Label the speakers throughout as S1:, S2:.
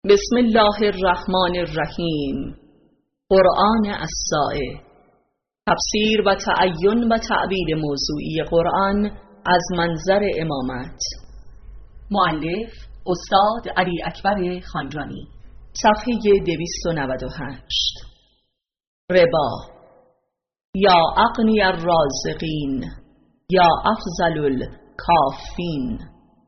S1: بسم الله الرحمن الرحیم. قرآن الساعه. تفسیر و تعین و تعبیر موضوعی قرآن از منظر امامت.
S2: مؤلف استاد علی اکبر خانجانی.
S1: صفحه 298. ربا. یا اغنی الرازقین یا افضل الکافین.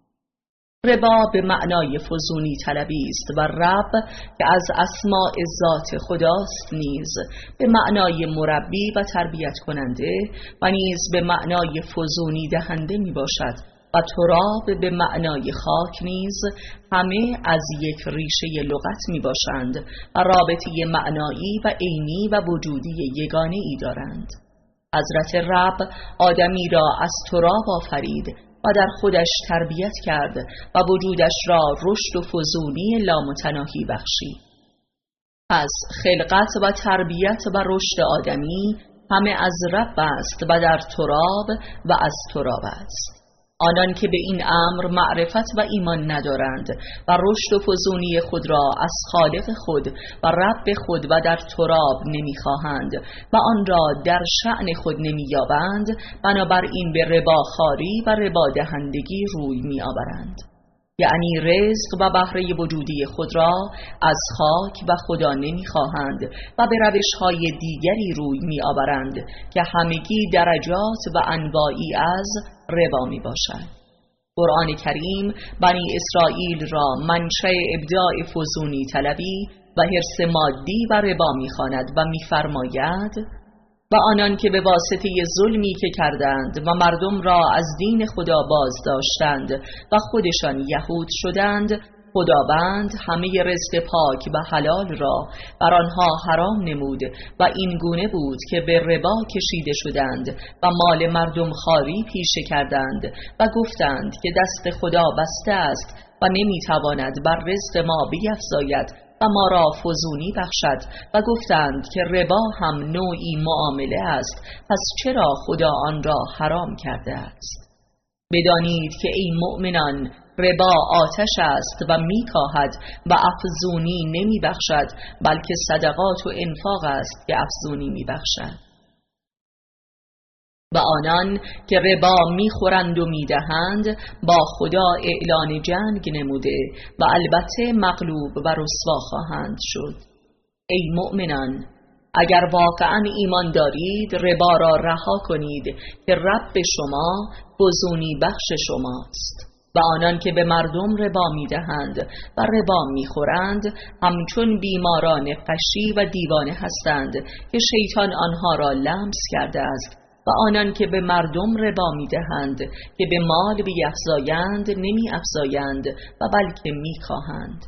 S1: ربا به معنای فزونی طلبی است و رب که از اسماء ذات خداست نیز به معنای مربی و تربیت کننده و نیز به معنای فزونی دهنده می باشد و تراب به معنای خاک نیز همه از یک ریشه لغت می باشند و رابطه معنایی و عینی و وجودی یگانه ای دارند. حضرت رب آدمی را از تراب آفرید و در خودش تربیت کرد و وجودش را رشد و فزونی لامتناهی بخشید. پس خلقت و تربیت و رشد آدمی همه از رب است و در تراب و از تراب است. آنان که به این امر معرفت و ایمان ندارند و رشد و فزونی خود را از خالق خود و رب خود و در تراب نمیخواهند و آن را در شأن خود نمییابند، بنابراین به رباخواری و ربا دهندگی روی میآورند. یعنی رزق و بهره وجودی خود را از خاک و خدا نمیخواهند و به روش‌های دیگری روی میآورند که همگی درجات و انواعی از ربا می باشد. قرآن کریم بنی اسرائیل را منشأ ابداع فزونی طلبی و حرص مادی و ربا می‌خواند و می‌فرماید: و آنان که به واسطه ظلمی که کردند و مردم را از دین خدا باز داشتند و خودشان یهود شدند، خداوند همه رزق پاک و حلال را بر آنها حرام نمود و این گونه بود که به ربا کشیده شدند و مال مردم خواری پیشه کردند و گفتند که دست خدا بسته است و نمیتواند بر رزق ما بیفزاید و ما را فزونی بخشد و گفتند که ربا هم نوعی معامله است، پس چرا خدا آن را حرام کرده است؟ بدانید که ای مؤمنان، ربا آتش است و میکاهد و افزونی نمی بخشد، بلکه صدقات و انفاق است که افزونی می بخشد. و آنان که ربا میخورند و میدهند با خدا اعلان جنگ نموده و البته مغلوب و رسوا خواهند شد. ای مؤمنان، اگر واقعا ایمان دارید ربا را رها کنید که رب شما فزونی بخش شماست. و آنان که به مردم ربا میدهند و ربا میخورند همچون بیماران غشی و دیوانه هستند که شیطان آنها را لمس کرده است. و آنان که به مردم ربا میدهند که به مال بیفزایند نمیافزایند و بلکه میکاهند.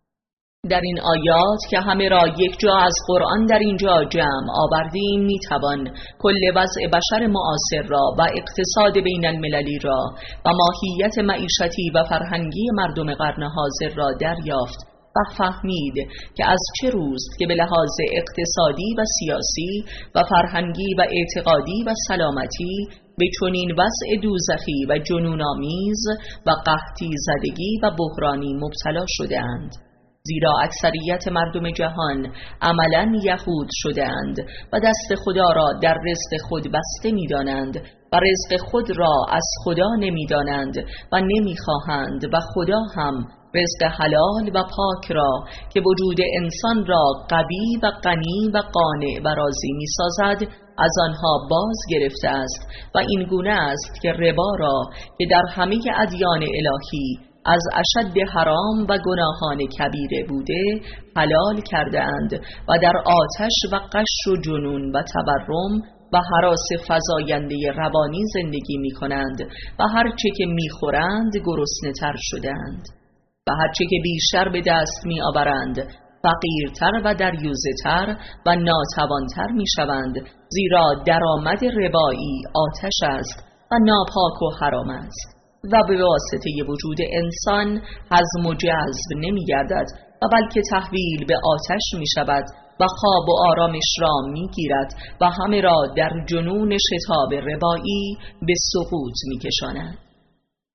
S1: در این آیات که همه را یک جا از قرآن در اینجا جمع آوردیم میتوان کل وضع بشر معاصر را و اقتصاد بین المللی را و ماهیت معیشتی و فرهنگی مردم قرن حاضر را دریافت و فهمید که از چه روست که به لحاظ اقتصادی و سیاسی و فرهنگی و اعتقادی و سلامتی به چنین وضع دوزخی و جنون‌آمیز و قحطی زدگی و بحرانی مبتلا شده‌اند. زیرا اکثریت مردم جهان عملاً یهود شده‌اند و دست خدا را در رزق خود بسته می‌دانند و رزق خود را از خدا نمی‌دانند و نمی‌خواهند و خدا هم رزق حلال و پاک را که وجود انسان را قوی و غنی و قانع و راضی می‌سازد از آنها باز گرفته است و این گونه است که ربا را که در همه ادیان الهی از اشد حرام و گناهان کبیره بوده حلال کرده اند و در آتش و غش و جنون و تورم و هراس فزاینده روانی زندگی می کنند و هرچه که می خورند گرسنه تر شدند و هرچه که بیشتر به دست می آورند فقیرتر و دریوزه تر و ناتوانتر می شوند، زیرا درآمد ربایی آتش است و ناپاک و حرام است و به واسطه وجود انسان هضم و جذب نمی گردد و بلکه تحویل به آتش می شود و خواب و آرامش را می گیرد و همه را در جنون شتاب ربایی به سقوط می کشاند.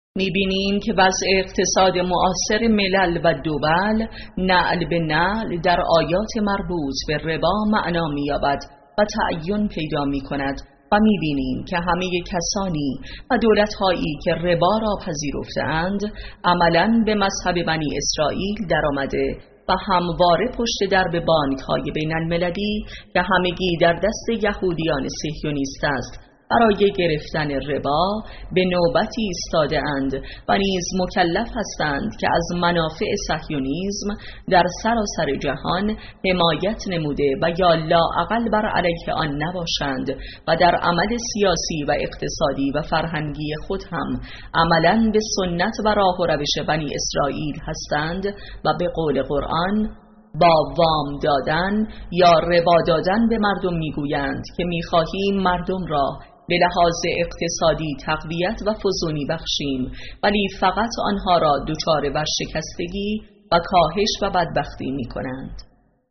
S1: می‌بینیم که وضع اقتصاد معاصر ملل و دول نعل به نعل در آیات مربوط به ربا معنا می‌یابد و تعین پیدا می‌کند و می‌بینیم که همه کسانی و دولت‌هایی که ربا را پذیرفته‌اند عملاً به مذهب بنی اسرائیل درآمده و همواره پشت درب بانک‌های بین المللی که همگی در دست یهودیان صهیونیست است برای گرفتن ربا به نوبتی ایستاده اند و نیز مکلف هستند که از منافع صهیونیسم در سراسر جهان حمایت نموده و یا لااقل بر علیه آن نباشند و در عمل سیاسی و اقتصادی و فرهنگی خود هم عملاً به سنت و راه و روش بنی اسرائیل هستند و به قول قرآن با وام دادن یا ربا دادن به مردم میگویند که میخواهیم مردم را به لحاظ اقتصادی تقویت و فزونی بخشیم، ولی فقط آنها را دچار ورشکستگی و کاهش و بدبختی می کنند.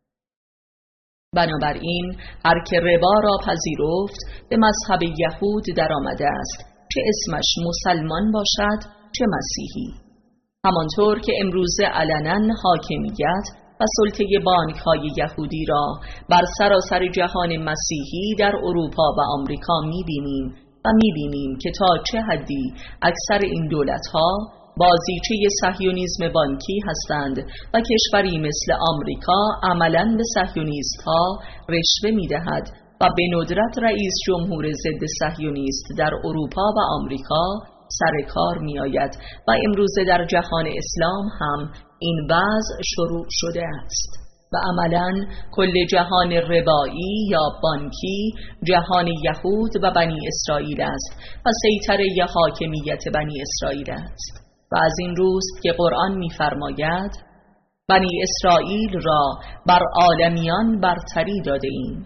S1: بنابراین هر که ربا را پذیرفت به مذهب یهود در آمده است، چه اسمش مسلمان باشد چه مسیحی. همانطور که امروزه علنا حاکمیت و سلطه بانک‌های یهودی را بر سراسر جهان مسیحی در اروپا و آمریکا می‌بینیم و می‌بینیم که تا چه حدی اکثر این دولت‌ها بازیچه صهیونیسم بانکی هستند و کشوری مثل آمریکا عملاً به صهیونیست‌ها رشوه می‌دهد و به ندرت رئیس جمهور ضد صهیونیست در اروپا و آمریکا سر کار می‌آید و امروزه در جهان اسلام هم این وضع شروع شده است و عملاً کل جهان ربایی یا بانکی جهان یهود و بنی اسرائیل است و سیطره حاکمیت بنی اسرائیل است و از این روست که قرآن می‌فرماید بنی اسرائیل را بر عالمیان برتری داده ایم.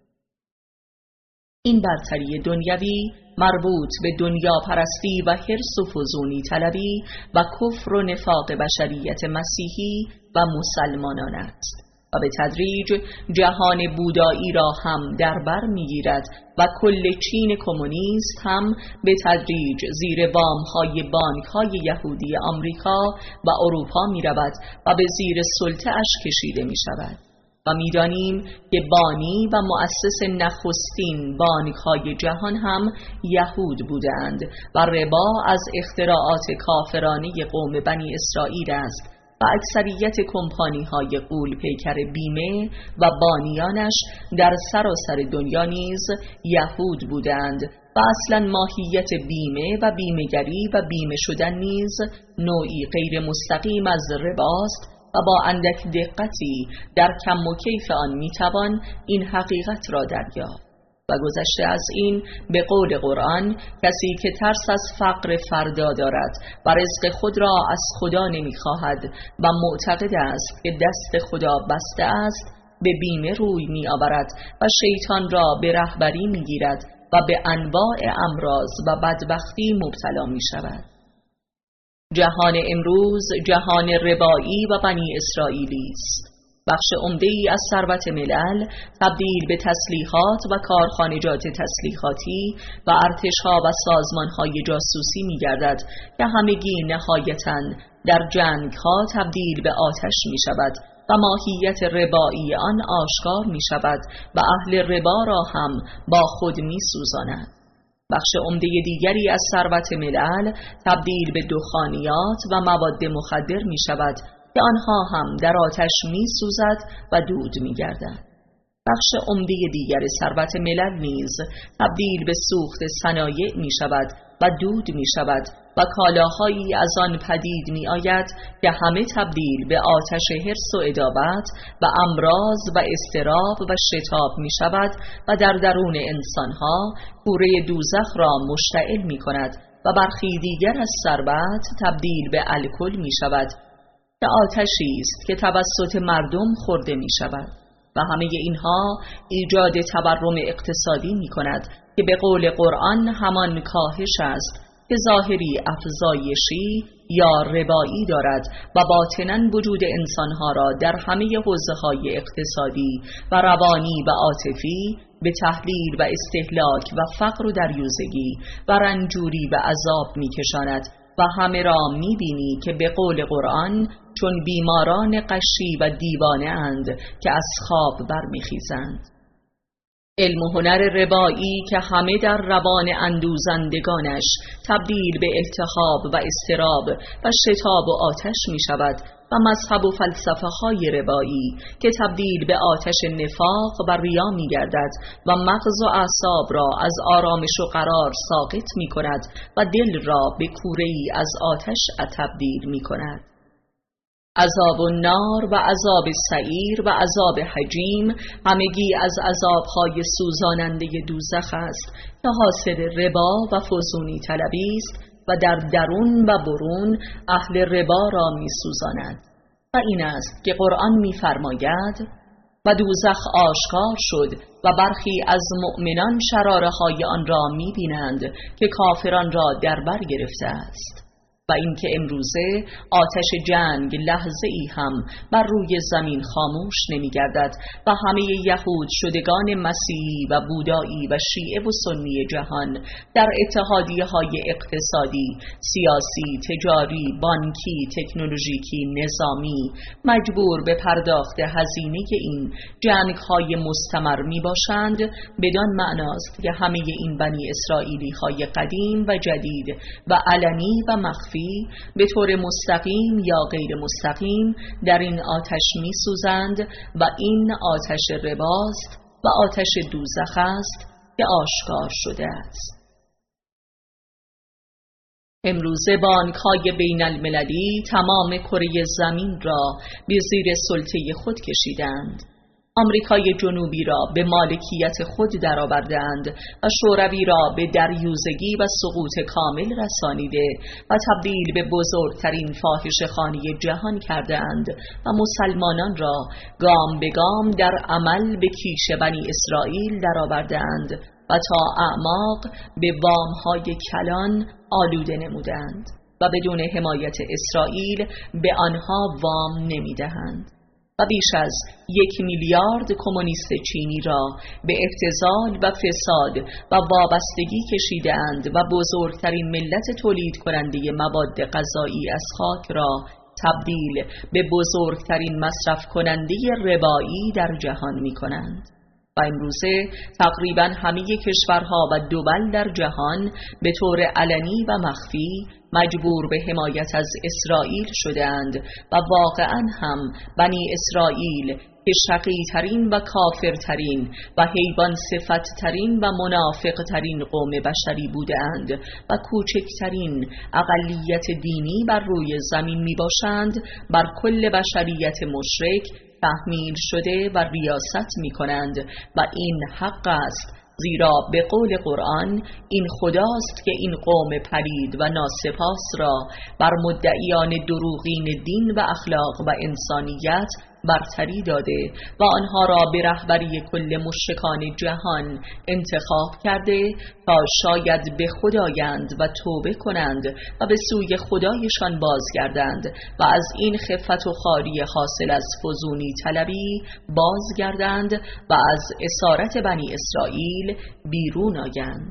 S1: این برتری دنیوی مربوط به دنیا پرستی و حرص و فزونی طلبی و کفر و نفاق بشریت مسیحی و مسلمانان است و به تدریج جهان بودایی را هم در بر میگیرد و کل چین کمونیست هم به تدریج زیر وام‌های بانک‌های یهودی آمریکا و اروپا می‌رود و به زیر سلطه اش کشیده می‌شود. و می‌دانیم که بانی و مؤسس نخستین بانک‌های جهان هم یهود بودند و ربا از اختراعات کافرانه قوم بنی اسرائیل است و اکثریت کمپانی‌های غول پیکر بیمه و بانیانش در سراسر دنیا نیز یهود بودند و اصلا ماهیت بیمه و بیمه‌گری و بیمه شدن نیز نوعی غیر مستقیم از رباست و با اندک دقتی در کم و کیف آن میتوان این حقیقت را دریافت. و گذشته از این به قول قرآن کسی که ترس از فقر فردا دارد و رزق خود را از خدا نمیخواهد و معتقد است که دست خدا بسته است به بیمه روی میآورد و شیطان را به رهبری میگیرد و به انواع امراض و بدبختی مبتلا میشود. جهان امروز جهان ربایی و بنی اسرائیلی است. بخش عمده‌ای از ثروت ملل تبدیل به تسلیحات و کارخانجات تسلیحاتی و ارتش‌ها و سازمان‌های جاسوسی می‌گردد که همگی نهایتاً در جنگ‌ها تبدیل به آتش می‌شود و ماهیت ربایی آن آشکار می‌شود و اهل ربا را هم با خود می‌سوزاند. بخش عمده دیگری از ثروت ملل تبدیل به دخانیات و مواد مخدر می‌شود که آنها هم در آتش می‌سوزد و دود می‌گردد. بخش عمده دیگر ثروت ملل نیز تبدیل به سوخت صنایع می‌شود و دود می‌شود و کالاهایی از آن پدید می‌آید که همه تبدیل به آتش حرص و عداوت و امراض و اضطراب و شتاب می‌شود و در درون انسان‌ها کوره دوزخ را مشتعل می‌کند و برخی دیگر از ثروت تبدیل به الکل می‌شود که آتشی است که توسط مردم خورده می‌شود و همه اینها ایجاد تورم اقتصادی می‌کند که به قول قرآن همان کاهش است که ظاهری افزایشی یا ربایی دارد و باطناً وجود انسانها را در همه حوزه‌های اقتصادی و روانی و عاطفی به تحلیل و استهلاک و فقر و دریوزگی و رنجوری و عذاب می‌کشاند و همه را می‌بینی که به قول قرآن چون بیماران غشی و دیوانه اند که از خواب برمیخیزند. علم و هنر ربایی که همه در روان اندوزندگانش تبدیل به التهاب و اضطراب و شتاب و آتش می شود و مذهب و فلسفه های ربایی که تبدیل به آتش نفاق و ریا می گردد و مغز و اعصاب را از آرامش و قرار ساقط می کند و دل را به کوره‌ای از آتش تبدیل می کند. عذاب النار و عذاب سعیر و عذاب حجیم همگی از عذابهای سوزاننده دوزخ است که حاصل ربا و فزونی طلبی است و در درون و برون اهل ربا را می سوزاند. و این است که قرآن می فرماید و دوزخ آشکار شد و برخی از مؤمنان شراره های آن را می بینند که کافران را در بر گرفته است. و اینکه امروزه آتش جنگ لحظه ای هم بر روی زمین خاموش نمی گردد و همه یهود شدگان مسیحی و بودایی و شیعه و سنی جهان در اتحادیه های اقتصادی، سیاسی، تجاری، بانکی، تکنولوژیکی، نظامی مجبور به پرداخت هزینه این جنگ های مستمر می باشند، بدان معناست که همه این بنی اسرائیلی های قدیم و جدید و علنی و مخفی به طور مستقیم یا غیر مستقیم در این آتش می سوزند و این آتش رباست و آتش دوزخ است که آشکار شده است. امروزه بانک‌های بین المللی تمام کره زمین را به زیر سلطه خود کشیدند. آمریکای جنوبی را به مالکیت خود درآورده‌اند و شوروی را به دریوزگی و سقوط کامل رسانیده و تبدیل به بزرگترین فاحشه‌خانه جهان کرده‌اند و مسلمانان را گام به گام در عمل به کیش بنی اسرائیل درآورده‌اند و تا اعماق به وام‌های کلان آلوده نمودند و بدون حمایت اسرائیل به آنها وام نمی‌دهند. و بیش از 1 میلیارد کمونیست چینی را به اختزال و فساد و وابستگی کشیده‌اند و بزرگترین ملت تولید کننده مواد غذایی از خاک را تبدیل به بزرگترین مصرف کننده ربایی در جهان می کنند. و امروزه تقریبا همه کشورها و دول در جهان به طور علنی و مخفی مجبور به حمایت از اسرائیل شدند و واقعا هم بنی اسرائیل که شقی‌ترین و کافرترین و حیوان صفت‌ترین و منافق‌ترین قوم بشری بودند و کوچکترین اقلیت دینی بر روی زمین می باشند، بر کل بشریت مشرک تحمیل شده و ریاست می کنند و این حق است، زیرا به قول قرآن این خداست که این قوم پلید و ناسپاس را بر مدعیان دروغین دین و اخلاق و انسانیت برتری داده و آنها را به رهبری کل مشرکان جهان انتخاب کرده تا شاید به خدایند و توبه کنند و به سوی خدایشان بازگردند و از این خفت و خواری حاصل از فزونی طلبی بازگردند و از اسارت بنی اسرائیل بیرون آیند.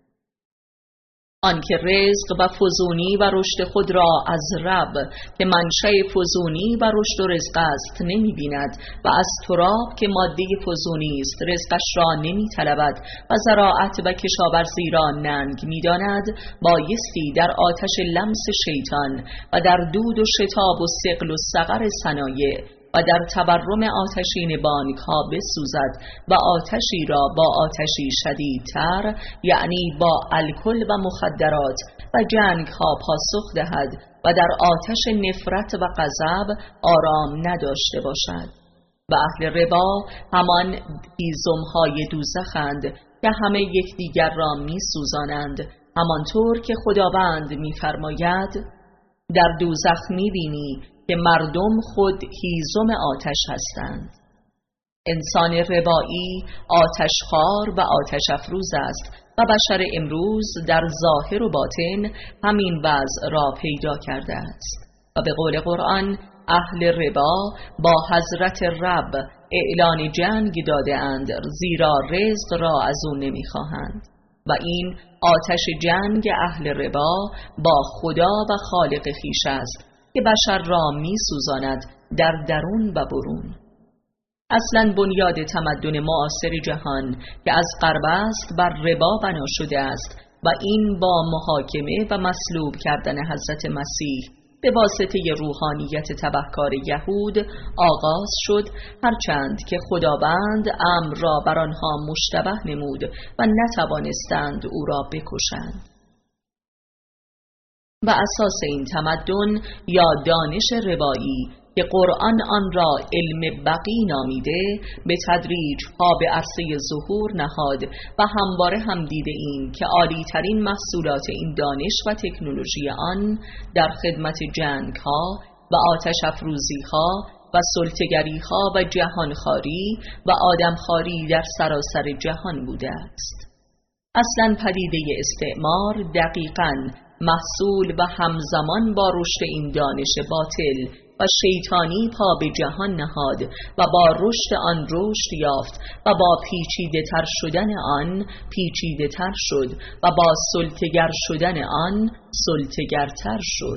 S1: آنکه رزق و فزونی و رشد خود را از رب که منشأ فزونی و رشد و رزق است نمی بیند و از تراب که ماده فزونی است رزقش را نمی طلبد و زراعت و کشاورزی را ننگ می داند، بایستی در آتش لمس شیطان و در دود و شتاب و ثقل و سقر صنایع و در تورم آتشین بانک ها بسوزد و آتشی را با آتشی شدیدتر، یعنی با الکل و مخدرات و جنگ ها پاسخ دهد و در آتش نفرت و غضب آرام نداشته باشد. و اهل ربا همان هیزم های دوزخند که همه یکدیگر را می سوزانند، همانطور که خداوند می فرماید در دوزخ می بینی که مردم خود هیزم آتش هستند. انسان ربایی آتشخوار و آتش افروز است و بشر امروز در ظاهر و باطن همین وضع را پیدا کرده است و به قول قرآن اهل ربا با حضرت رب اعلان جنگ داده اند، زیرا رزق را از او نمیخواهند. و این آتش جنگ اهل ربا با خدا و خالق خویش است که بشر را می سوزاند در درون و برون. اصلاً بنیاد تمدن معاصر جهان که از غرب است بر ربا بنا شده است و این با محاکمه و مصلوب کردن حضرت مسیح به واسطه روحانیت تبهکار یهود آغاز شد، هرچند که خداوند امر را بر آنها مشتبه نمود و نتوانستند او را بکشند. و اساس این تمدن یا دانش ربایی که قرآن آن را علم بقی نامیده به تدریج پا به عرصه ظهور نهاد و همواره هم دیده ایم که عالی ترین محصولات این دانش و تکنولوژی آن در خدمت جنگ ها و آتش افروزی ها و سلطه‌گری ها و جهانخواری و آدمخواری در سراسر جهان بوده است. اصلاً پدیده استعمار دقیقاً محصول و همزمان با رشد این دانش باطل و شیطانی پا به جهان نهاد و با رشد آن رشد یافت و با پیچیده تر شدن آن پیچیده تر شد و با سلطه‌گر شدن آن سلطه‌گرتر شد.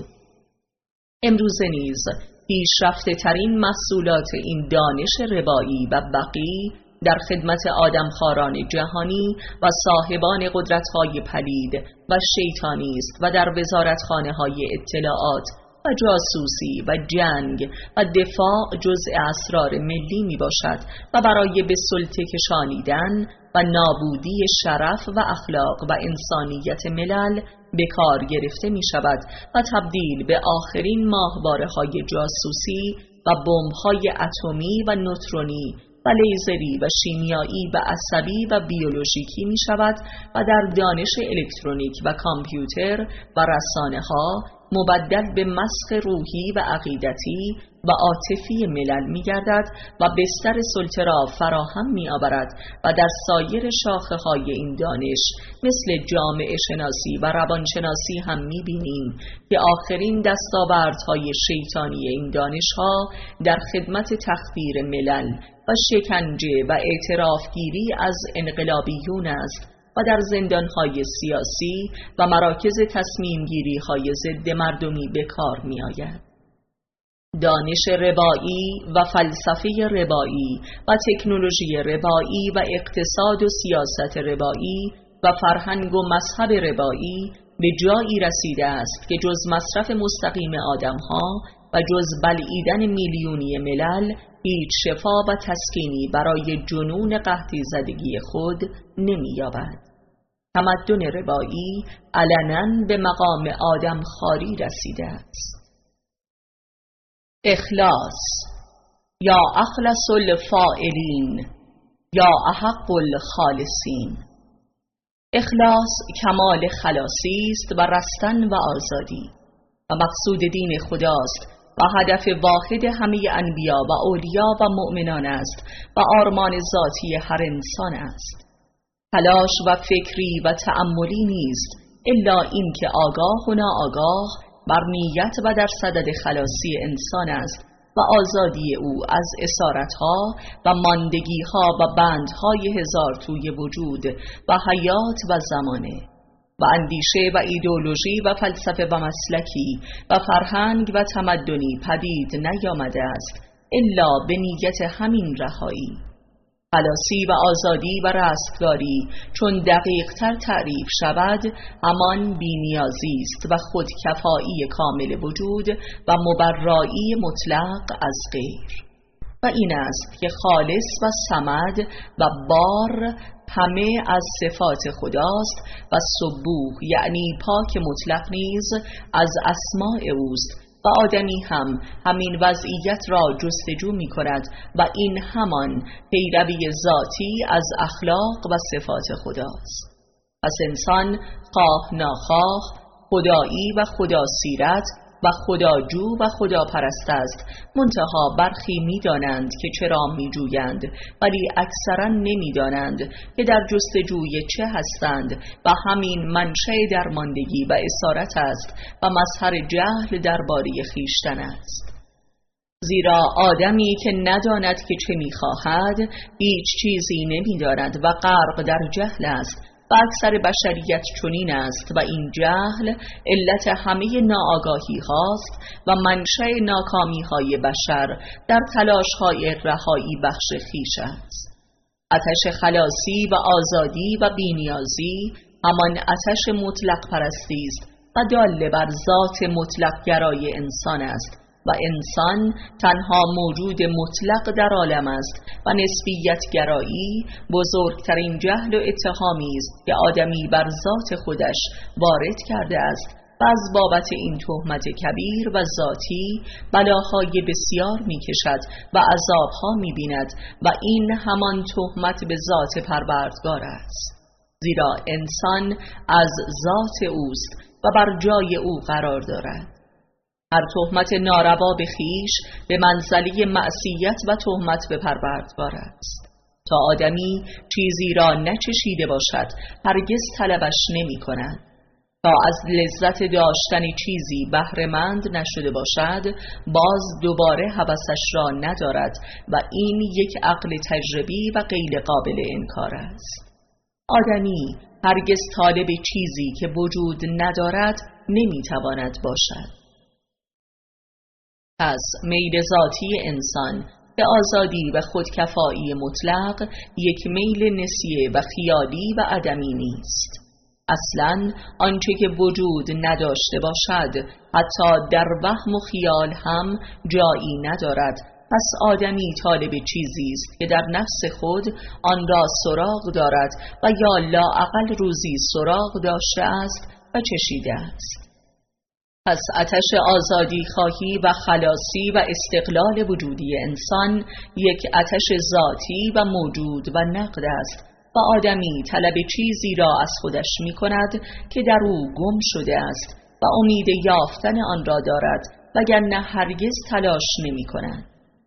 S1: امروزه نیز پیشرفته ترین محصولات این دانش ربایی و بقی در خدمت آدمخواران جهانی و صاحبان قدرت‌های پلید و شیطانی است و در وزارتخانه‌های اطلاعات و جاسوسی و جنگ و دفاع جزء اسرار ملی می باشد و برای به سلطه کشانیدن و نابودی شرف و اخلاق و انسانیت ملل به کار گرفته می شود و تبدیل به آخرین ماهواره‌های جاسوسی و بمب‌های اتمی و نوترونی و لیزری و شیمیایی و عصبی و بیولوژیکی می شود و در دانش الکترونیک و کامپیوتر و رسانه ها مبدل به مسخ روحی و عقیدتی و عاطفی ملل می گردد و بستر سلطه را فراهم می آورد و در سایر شاخه های این دانش مثل جامعه شناسی و روانشناسی هم می بینیم که آخرین دستاوردهای شیطانی این دانش ها در خدمت تخدیر ملل و شکنجه و اعترافگیری از انقلابیون است و در زندانهای سیاسی و مراکز تصمیمگیری‌های ضد مردمی به کار می‌آید. دانش ربایی و فلسفه ربایی و تکنولوژی ربایی و اقتصاد و سیاست ربایی و فرهنگ و مذهب ربایی به جایی رسیده است که جز مصرف مستقیم آدم‌ها و جز بلعیدن میلیونی ملل هیچ شفا و تسکینی برای جنون قحطی زدگی خود نمی‌یابد. تمدن ربایی علناً به مقام آدمخواری رسیده است. اخلاص یا اخلص الفاعلین یا احق الخالصین. اخلاص کمال خلاصی است و رستن و آزادی و مقصود دین خداست و هدف واحد همه انبیا و اولیاء و مؤمنان است و آرمان ذاتی هر انسان است. تلاش و فکری و تأملی نیست الا این که آگاه و ناآگاه بر نیت و در صدد خلاصی انسان است و آزادی او از اسارتها و ماندگیها و بندهای هزار توی وجود و حیات و زمانه و اندیشه و ایدئولوژی و فلسفه و مسلکی و فرهنگ و تمدنی پدید نیامده است الا به نیت همین رهایی. خلاصی و آزادی و رستگاری چون دقیق‌تر تعریف شود همان بی‌نیازی است و خودکفایی کامل وجود و مبرایی مطلق از غیر و این است که خالص و صمد و بار همه از صفات خداست و سبوح یعنی پاک مطلق نیز از اسماء اوست و آدمی هم همین وضعیت را جستجو می کند و این همان پیروی ذاتی از اخلاق و صفات خداست. پس انسان خواه ناخواه خدایی و خداسیرت و خداجو و خداپرست است، منتها برخی می دانند که چرا می جویند ولی اکثرا نمی دانند که در جستجوی چه هستند و همین منشأ درماندگی و اسارت است و مظهر جهل درباره خویشتن است. زیرا آدمی که نداند که چه می خواهد هیچ چیزی نمی داند و غرق در جهل است و اکثر بشریت چنین است و این جهل علت همه ناآگاهی هاست و منشأ ناکامی های بشر در تلاش های رهایی بخش خویش است. آتش خلاصی و آزادی و بی‌نیازی همان آتش مطلق پرستی است و دال بر ذات مطلق گرای انسان است و انسان تنها موجود مطلق در عالم است و نسبیت گرایی بزرگترین جهل و اتهامی است که آدمی بر ذات خودش وارد کرده است و از بابت این تهمت کبیر و ذاتی بلاهای بسیار می کشد و عذابها می بیند و این همان تهمت به ذات پروردگار است، زیرا انسان از ذات اوست و بر جای او قرار دارد. هر تهمت ناروا به خویش به منزله معصیت و تهمت به پروردگار است. تا آدمی چیزی را نچشیده باشد هرگز طلبش نمی کند. تا از لذت داشتن چیزی بهره‌مند نشده باشد باز دوباره هوسش را ندارد و این یک عقل تجربی و غیر قابل انکار است. آدمی هرگز طالب چیزی که وجود ندارد نمیتواند باشد. پس میل ذاتی انسان به آزادی و خودکفایی مطلق یک میل نسیه و خیالی و عدمی نیست. اصلاً آنچه که وجود نداشته باشد حتی در وهم و خیال هم جایی ندارد. پس آدمی طالب چیزی است که در نفس خود آن را سراغ دارد و یا لااقل روزی سراغ داشته است و چشیده است. پس آتش آزادی خواهی و خلاصی و استقلال وجودی انسان یک آتش ذاتی و موجود و نقد است و آدمی طلب چیزی را از خودش می کند که در او گم شده است و امید یافتن آن را دارد وگرنه هرگز تلاش نمی کند.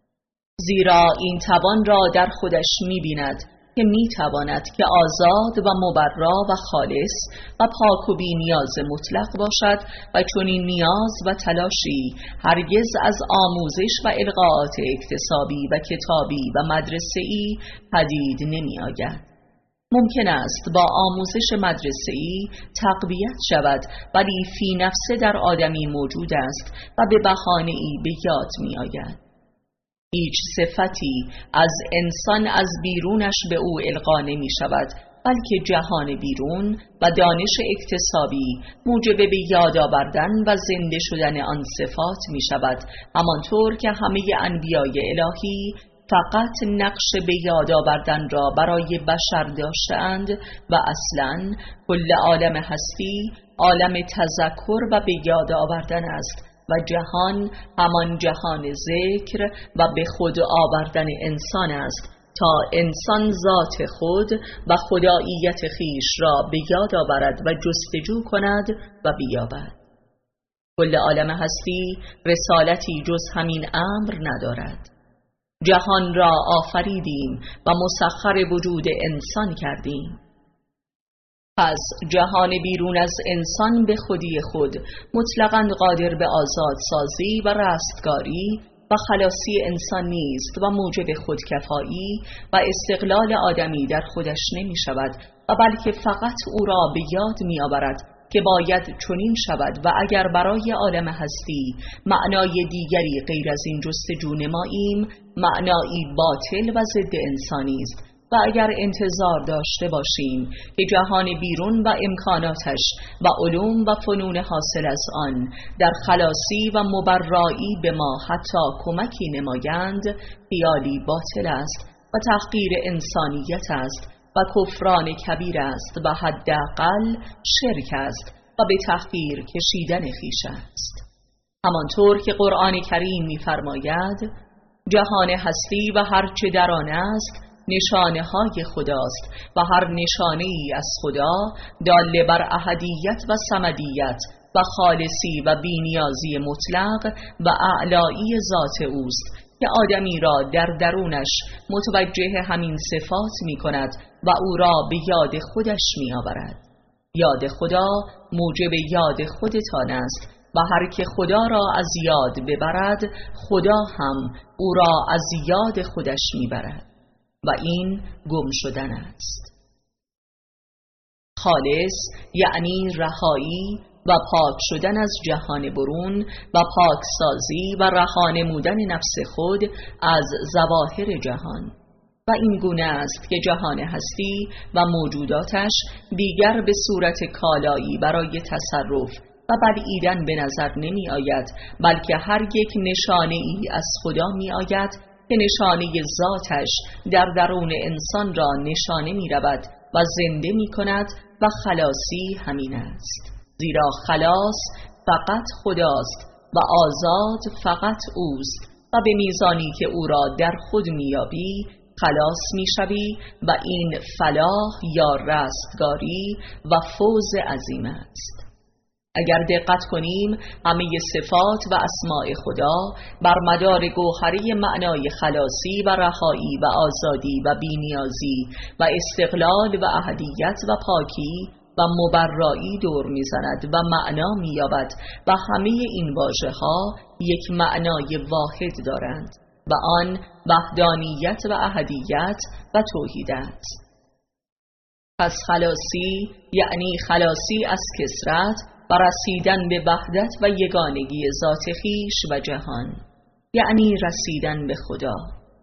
S1: زیرا این توان را در خودش می بیند که می تواند که آزاد و مبرا و خالص و پاک و بی نیاز مطلق باشد و چون این نیاز و تلاشی هرگز از آموزش و القاءات اکتسابی و کتابی و مدرسه‌ای پدید نمی آید. ممکن است با آموزش مدرسه‌ای تقویت شود ولی فی نفسه در آدمی موجود است و به بهانه‌ای به یاد می آید. هیچ صفتی از انسان از بیرونش به او القا نمی شود بلکه جهان بیرون و دانش اکتسابی موجب به یاد آوردن و زنده شدن آن صفات می شود، همانطور که همه انبیای الهی فقط نقش به یاد آوردن را برای بشر داشتند و اصلاً کل عالم هستی عالم تذکر و به یاد آوردن است و جهان همان جهان ذکر و به خود آوردن انسان است تا انسان ذات خود و خداییت خیش را به یاد آورد و جستجو کند و بیابد. کل عالم هستی رسالتی جز همین امر ندارد. جهان را آفریدیم و مسخر وجود انسان کردیم. پس جهان بیرون از انسان به خودی خود مطلقاً قادر به آزادسازی و رستگاری و خلاصی انسان نیست و موجب خودکفایی و استقلال آدمی در خودش نمی شود و بلکه فقط او را به یاد می آورد که باید چنین شود و اگر برای عالم هستی معنای دیگری غیر از این جستجو نماییم معنایی باطل و ضد انسانی است و اگر انتظار داشته باشیم که جهان بیرون و امکاناتش و علوم و فنون حاصل از آن در خلاصی و مبرایی به ما حتی کمکی نمایند خیالی باطل است و تحقیر انسانیت است و کفران کبیر است و حداقل شرک است و به تحقیر کشیدن خویش است. همانطور که قرآن کریم می‌فرماید جهان هستی و هر چه در آن است نشانه های خداست و هر نشانه ای از خدا دال بر احدیت و صمدیت و خالصی و بینیازی مطلق و اعلایی ذات اوست که آدمی را در درونش متوجه همین صفات می کند و او را به یاد خودش می آورد. یاد خدا موجب یاد خودتان است و هر که خدا را از یاد ببرد خدا هم او را از یاد خودش می برد و این گم شدن است. خالص یعنی رهایی و پاک شدن از جهان برون و پاکسازی و رها نمودن نفس خود از ظواهر جهان. و این گونه است که جهان هستی و موجوداتش دیگر به صورت کالایی برای تصرف و بلعیدن به نظر نمی آید، بلکه هر یک نشانه ای از خدا می آید که نشانه ذاتش در درون انسان را نشانه می رود و زنده می کند و خلاصی همین است. زیرا خلاص فقط خداست و آزاد فقط اوست و به میزانی که او را در خود میابی خلاص میشوی و این فلاح یا رستگاری و فوز عظیم است. اگر دقت کنیم همه صفات و اسماء خدا بر مدار گوهری معنای خلاصی و رهایی و آزادی و بینیازی و استقلال و احدیت و پاکی و مبرایی دور میزند و معنا مییابد و همه این واژه‌ها یک معنای واحد دارند و آن وحدانیت و احدیت و توحید است. پس خلاصی یعنی خلاصی از کثرت و رسیدن به وحدت و یگانگی ذات خویش و جهان، یعنی رسیدن به خدا.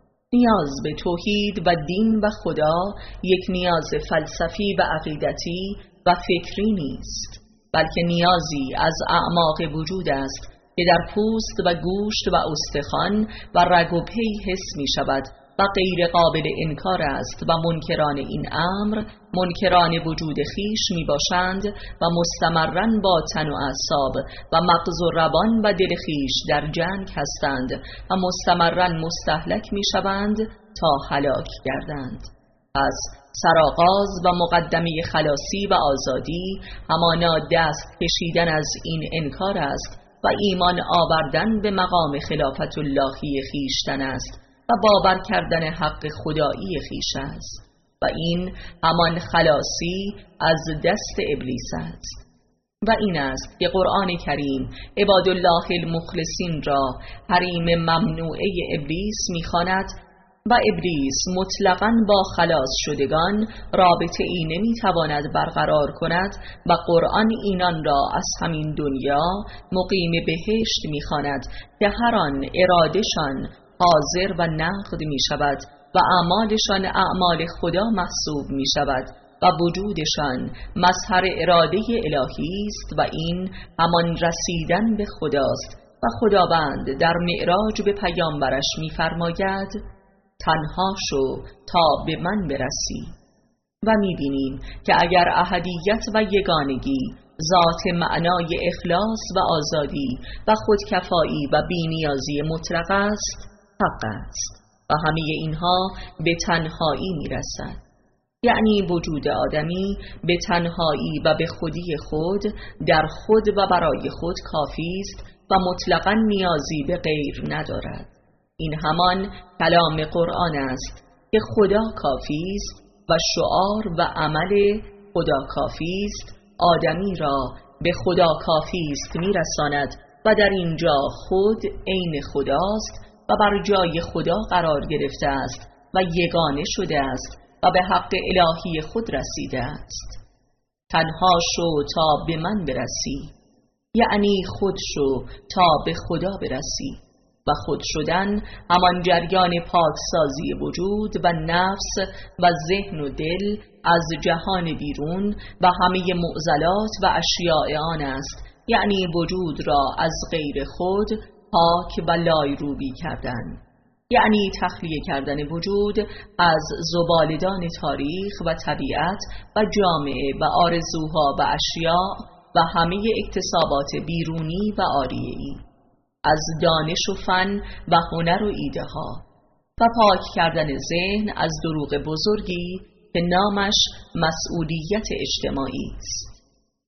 S1: نیاز به توحید و دین و خدا یک نیاز فلسفی و عقیدتی و فکری نیست، بلکه نیازی از اعماق وجود است که در پوست و گوشت و استخوان و رگ و پی حس می شود و غیر قابل انکار است و منکران این امر منکران وجود خیش می باشند و مستمرن با تن و اعصاب و مغز و روان و دل خیش در جنگ هستند و مستمرن مستهلک می شوند تا هلاک گردند. پس سرآغاز و مقدمه خلاصی و آزادی همانا دست کشیدن از این انکار است و ایمان آوردن به مقام خلافت اللهی خیشتن است و باور کردن حق خدایی خیش است و این همان خلاصی از دست ابلیس است. و این است که قرآن کریم عبادالله المخلصین را حریم ممنوعه ابلیس می‌خواند و ابلیس مطلقاً با خلاص شدگان رابطه ای نمیتواند برقرار کند و قرآن اینان را از همین دنیا مقیم بهشت میخواند که هر آن ارادهشان حاضر و نقد می شود و اعمالشان اعمال خدا محسوب می شود و وجودشان مظهر اراده الهی است و این همان رسیدن به خداست و خداوند در معراج به پیامبرش می فرماید تنها شو تا به من برسی. و می بینیم که اگر احدیت و یگانگی ذات معنای اخلاص و آزادی و خودکفایی و بینیازی مطلق است، حق است و همه اینها به تنهایی می رسد. یعنی وجود آدمی به تنهایی و به خودی خود در خود و برای خود کافی است و مطلقاً نیازی به غیر ندارد. این همان کلام قرآن است که خدا کافی است و شعار و عمل خدا کافی است آدمی را به خدا کافی است میرساند و در اینجا خود عین خداست و بر جای خدا قرار گرفته است و یگانه شده است و به حق الهی خود رسیده است. تنها شو تا به من برسی، یعنی خود شو تا به خدا برسی و خود شدن همان جریان پاکسازی وجود و نفس و ذهن و دل از جهان بیرون و همه معضلات و اشیاء آن است، یعنی وجود را از غیر خود پاک و لایروبی کردن، یعنی تخلیه کردن وجود از زبالدان تاریخ و طبیعت و جامعه و آرزوها و اشیاء و همه اکتسابات بیرونی و عاریه‌ای، از دانش و فن و هنر و ایده ها و پاک کردن ذهن از دروغ بزرگی که نامش مسئولیت اجتماعی است.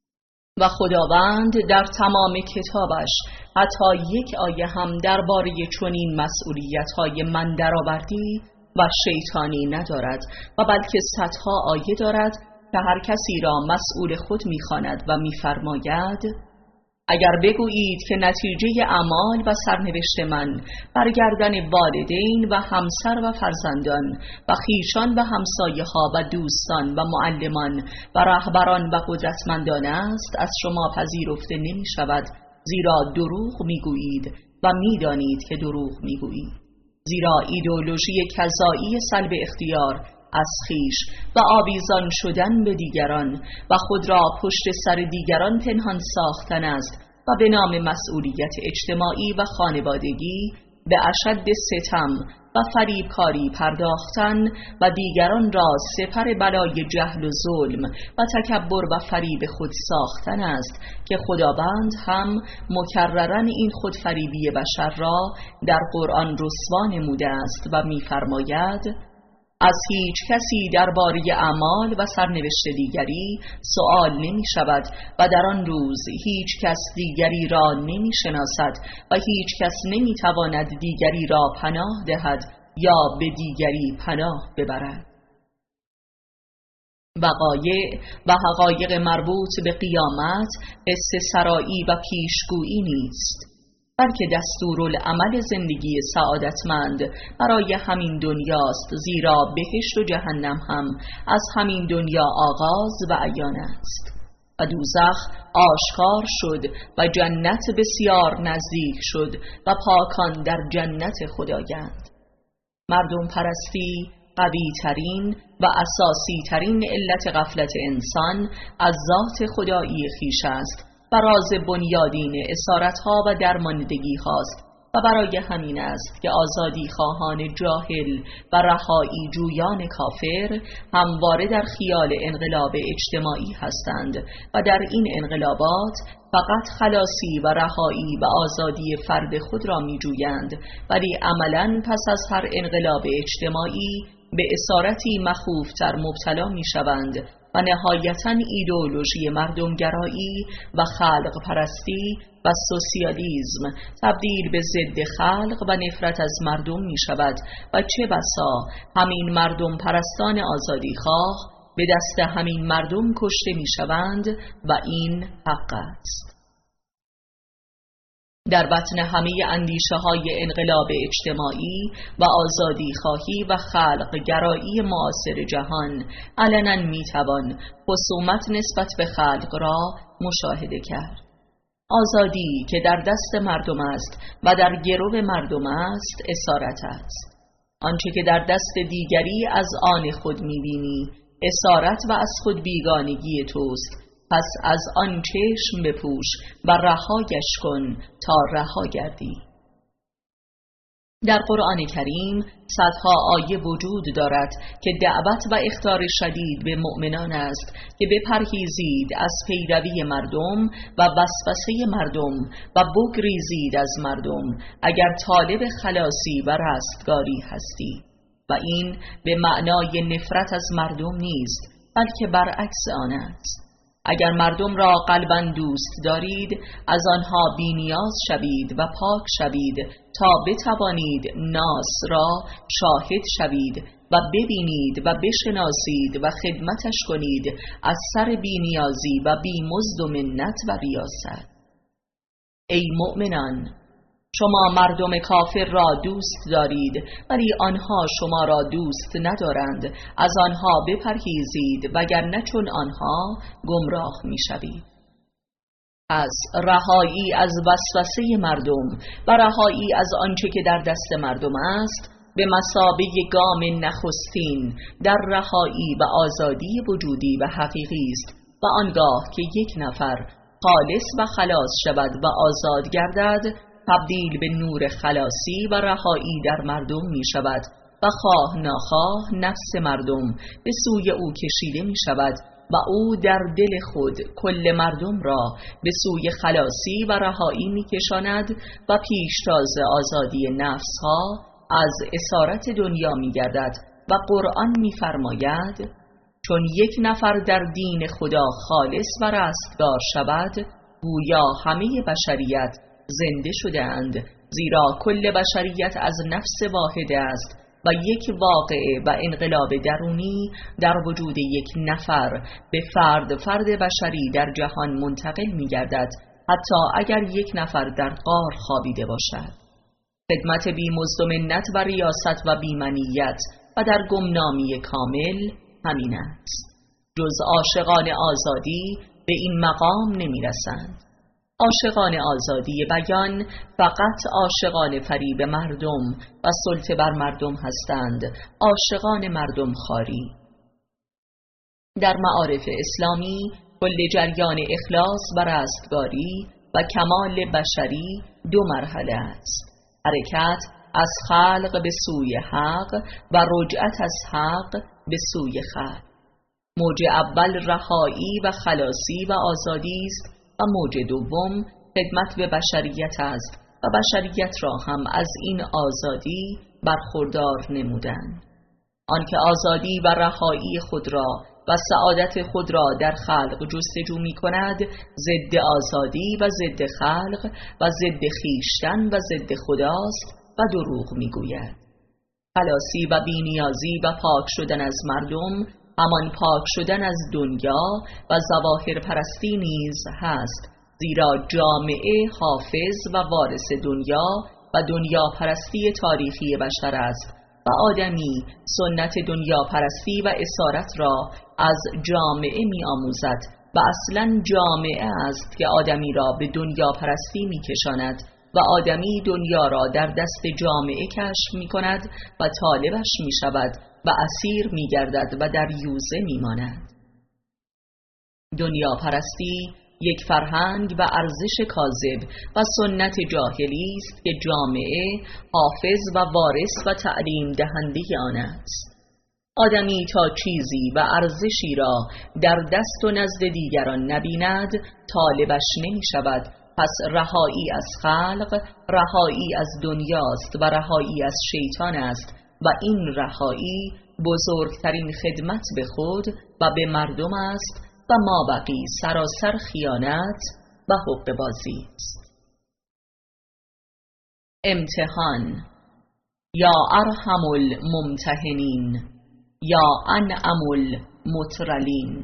S1: و خداوند در تمام کتابش حتی یک آیه هم درباره چنین مسئولیت‌های من درآوردی و شیطانی ندارد و بلکه صدها آیه دارد که هر کسی را مسئول خود می‌خواند و می‌فرماید اگر بگویید که نتیجه اعمال و سرنوشت من بر گردن والدین و همسر و فرزندان و خویشان و همسایه ها و دوستان و معلمان و رهبران و قدرتمندان است، از شما پذیرفته نمی شود، زیرا دروغ می گویید و می دانید که دروغ می گویید. زیرا ایدئولوژی کذایی سلب اختیار از خویش و آویزان شدن به دیگران و خود را پشت سر دیگران پنهان ساختن است و به نام مسئولیت اجتماعی و خانوادگی به اشد ستم و فریبکاری پرداختن و دیگران را سپر بلای جهل و ظلم و تکبر و فریب خود ساختن است که خداوند هم مکرراً این خودفریبی بشر را در قرآن رسوا نموده است و می‌فرماید: از هیچ کسی درباره اعمال و سرنوشت دیگری سؤال نمی شود و در آن روز هیچ کس دیگری را نمی شناسد و هیچ کس نمی تواند دیگری را پناه دهد یا به دیگری پناه ببرد. وقایع و حقایق مربوط به قیامت قصه سرایی و پیشگویی نیست، بلکه دستورالعمل زندگی سعادتمند برای همین دنیاست، زیرا بهشت و جهنم هم از همین دنیا آغاز و عیان است و دوزخ آشکار شد و جنت بسیار نزدیک شد و پاکان در جنت خدایند. مردم پرستی قوی ترین و اساسی ترین علت غفلت انسان از ذات خدایی خویش است و راز بنیادین اسارت‌ها و درماندگی هاست و برای همین است که آزادی خواهان جاهل و رهایی جویان کافر همواره در خیال انقلاب اجتماعی هستند و در این انقلابات فقط خلاصی و رهایی و آزادی فرد خود را می جویند، ولی عملاً پس از هر انقلاب اجتماعی به اسارتی مخوفتر مبتلا می شوند و نهایتاً ایدئولوژی مردمگرایی و خلق پرستی و سوسیالیسم تبدیل به ضد خلق و نفرت از مردم می شود و چه بسا همین مردم پرستان آزادی خواه به دست همین مردم کشته می شوند و این حق است. در بطن همه اندیشه های انقلاب اجتماعی و آزادی خواهی و خلق گرایی معاصر جهان علنا میتوان خصومت نسبت به خلق را مشاهده کرد. آزادی که در دست مردم است و در گرو مردم است اسارت است. آنچه که در دست دیگری از آن خود میبینی اسارت و از خود بیگانگی توست، پس از آن چشم بپوش و رهایش کن تا رها گردی. در قرآن کریم صدها آیه وجود دارد که دعوت و اخطار شدید به مؤمنان است که بپرهیزید از پیروی مردم و وسوسه مردم و بگریزید از مردم اگر طالب خلاصی و رستگاری هستی، و این به معنای نفرت از مردم نیست، بلکه برعکس آن است. اگر مردم را قلباً دوست دارید از آنها بی‌نیاز شوید و پاک شوید تا بتوانید ناس را شاهد شوید و ببینید و بشناسید و خدمتش کنید از سر بی‌نیازی و بی‌مزد و منت و ریاست. ای مؤمنان، شما مردم کافر را دوست دارید ولی آنها شما را دوست ندارند، از آنها بپرهیزید وگرنه چون آنها گمراه می‌شوید. از رهایی از وسوسه مردم و رهایی از آنچه که در دست مردم است به مثابه گام نخستین در رهایی و آزادی وجودی و حقیقی است و آنگاه که یک نفر خالص و خلاص شود و آزاد گردد تبدیل به نور خلاصی و رهایی در مردم می شود و خواه ناخواه نفس مردم به سوی او کشیده می شود و او در دل خود کل مردم را به سوی خلاصی و رهایی می کشاند و پیشتاز آزادی نفس ها از اسارت دنیا می گردد و قرآن می فرماید چون یک نفر در دین خدا خالص و رستگار شود گویا همه بشریت زنده شده اند، زیرا کل بشریت از نفس واحده است و یک واقعه و انقلاب درونی در وجود یک نفر به فرد بشری در جهان منتقل می گردد حتی اگر یک نفر در غار خوابیده باشد. خدمت بی مزد و منت و ریاست و بی‌منیت و در گمنامی کامل همین است. جز عاشقان آزادی به این مقام نمی رسند. عاشقان آزادی بیان فقط عاشقان فریب مردم و سلطه بر مردم هستند، عاشقان مردم خواری. در معارف اسلامی کل جریان اخلاص و رستگاری و کمال بشری دو مرحله است: حرکت از خلق به سوی حق و رجعت از حق به سوی خلق. موج اول رهایی و خلاصی و آزادی است و موج دوم خدمت به بشریت است و بشریت را هم از این آزادی برخوردار نمودند. آنکه آزادی و رهایی خود را و سعادت خود را در خلق جستجو می کند، ضد آزادی و ضد خلق و ضد خویشتن و ضد خداست و دروغ می گوید. خلاصی و بی‌نیازی و پاک شدن از مردم همان پاک شدن از دنیا و ظواهر پرستی نیز هست، زیرا جامعه حافظ و وارث دنیا و دنیا پرستی تاریخی بشر است و آدمی سنت دنیا پرستی و اسارت را از جامعه می آموزد و اصلا جامعه است که آدمی را به دنیا پرستی می کشاند و آدمی دنیا را در دست جامعه کشف می کند و طالبش می شود و اسیر می گردد و در یوزه می ماند. دنیا پرستی یک فرهنگ و ارزش کاذب و سنت جاهلی است که جامعه حافظ و وارث و تعلیم دهنده آن است. آدمی تا چیزی و ارزشی را در دست و نزد دیگران نبیند طالبش نمی شود. پس رهایی از خلق رهایی از دنیاست و رهایی از شیطان است و این رهایی بزرگترین خدمت به خود و به مردم است و مابقی سراسر خیانت و حقه بازی است. امتحان: یا ارحم الممتحنین یا انعم المطرلین.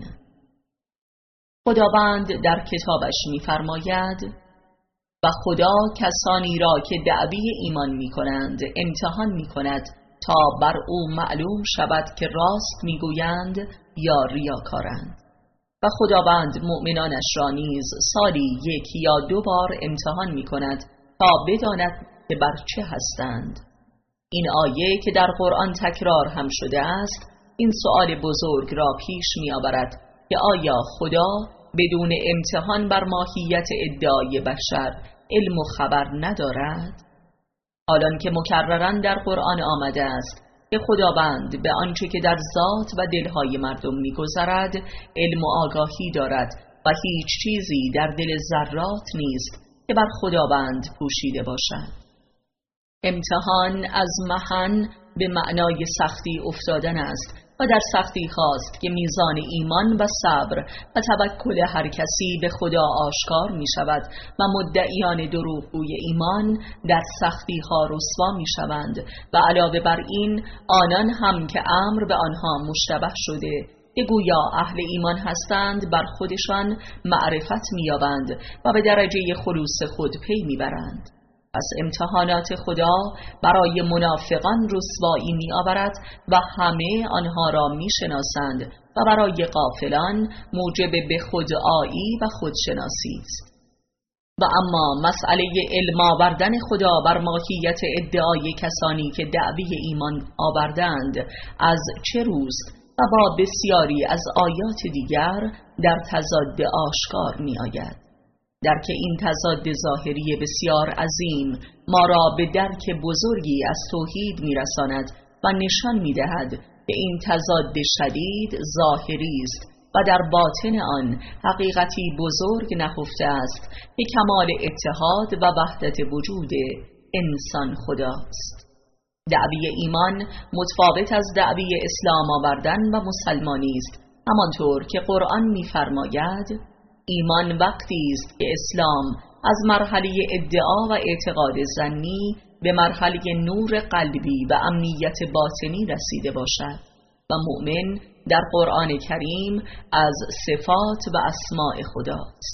S1: خداوند در کتابش می‌فرماید و خدا کسانی را که دعوی ایمان می‌کنند امتحان می‌کند تا بر او معلوم شود که راست می‌گویند یا ریاکارند. و خداوند مؤمنانش را نیز سالی 1 یا 2 بار امتحان می‌کند تا بداند که بر چه هستند. این آیه که در قرآن تکرار هم شده است این سؤال بزرگ را پیش می‌آورد که آیا خدا بدون امتحان بر ماهیت ادعای بشر علم و خبر ندارد؟ حالان که مکرراً در قرآن آمده است که خداوند به آنچه که در ذات و دلهای مردم می‌گذرد علم و آگاهی دارد و هیچ چیزی در دل ذرات نیست که بر خداوند پوشیده باشد. امتحان از محن به معنای سختی افتادن است و در سختی خواست که میزان ایمان و صبر و توکل هر کسی به خدا آشکار می شود و مدعیان دروغگوی ایمان در سختی ها رسوا می شوند و علاوه بر این آنان هم که امر به آنها مشتبه شده که گویا اهل ایمان هستند بر خودشان معرفت می یابند و به درجه خلوص خود پی می برند. پس امتحانات خدا برای منافقان رسوایی می آورد و همه آنها را می شناسند و برای غافلان موجب به خودآیی و خودشناسی است. و اما مسئله علم آوردن خدا بر ماهیت ادعای کسانی که دعوی ایمان آوردند از چه روست و با بسیاری از آیات دیگر در تضاد آشکار می آید. درک این تضاد ظاهری بسیار عظیم ما را به درک بزرگی از توحید می‌رساند و نشان می‌دهد که این تضاد شدید ظاهری است و در باطن آن حقیقتی بزرگ نهفته است که کمال اتحاد و وحدت وجود انسان خداست. دعوی ایمان متفاوت از دعوی اسلام آوردن و مسلمانی است، همانطور که قرآن می‌فرماید ایمان وقتی است که اسلام از مرحله ادعا و اعتقاد ظنی به مرحله نور قلبی و امنیت باطنی رسیده باشد و مؤمن در قرآن کریم از صفات و اسماء خداست.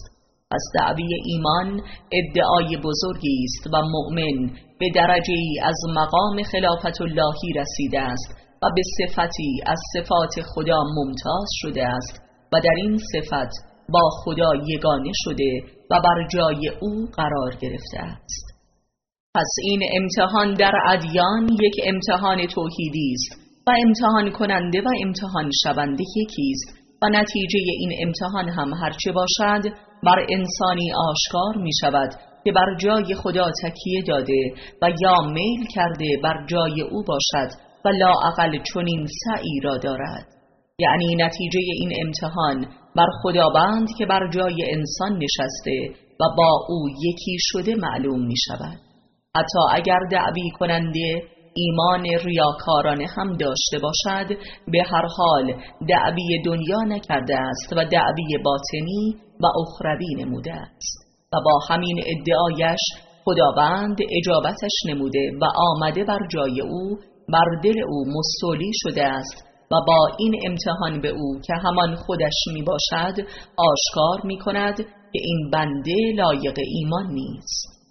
S1: پس دعوی ایمان ادعای بزرگی است و مؤمن به درجه‌ای از مقام خلافت اللهی رسیده است و به صفتی از صفات خدا ممتاز شده است و در این صفت با خدا یگانه شده و بر جای او قرار گرفته است. پس این امتحان در ادیان یک امتحان توحیدی است و امتحان کننده و امتحان شونده یکی است و نتیجه این امتحان هم هرچه باشد بر انسانی آشکار می شود که بر جای خدا تکیه داده و یا میل کرده بر جای او باشد و لااقل چنین سعی را دارد. یعنی نتیجه این امتحان بر خداوند که بر جای انسان نشسته و با او یکی شده معلوم می شود. حتی اگر دعوی کننده ایمان ریاکارانه هم داشته باشد، به هر حال دعوی دنیا نکرده است و دعوی باطنی و اخروی نموده است و با همین ادعایش خداوند اجابتش نموده و آمده بر جای او بر دل او مستولی شده است و با این امتحان به او که همان خودش می باشد آشکار می کند که این بنده لایق ایمان نیست.